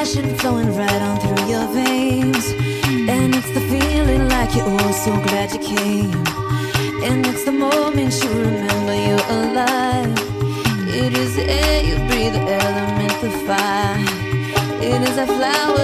passion flowing right on through your veins. And it's the feeling like you're oh so glad you came. And it's the moment you remember you're alive. It is the air you breathe, the element, the fire. It is a flower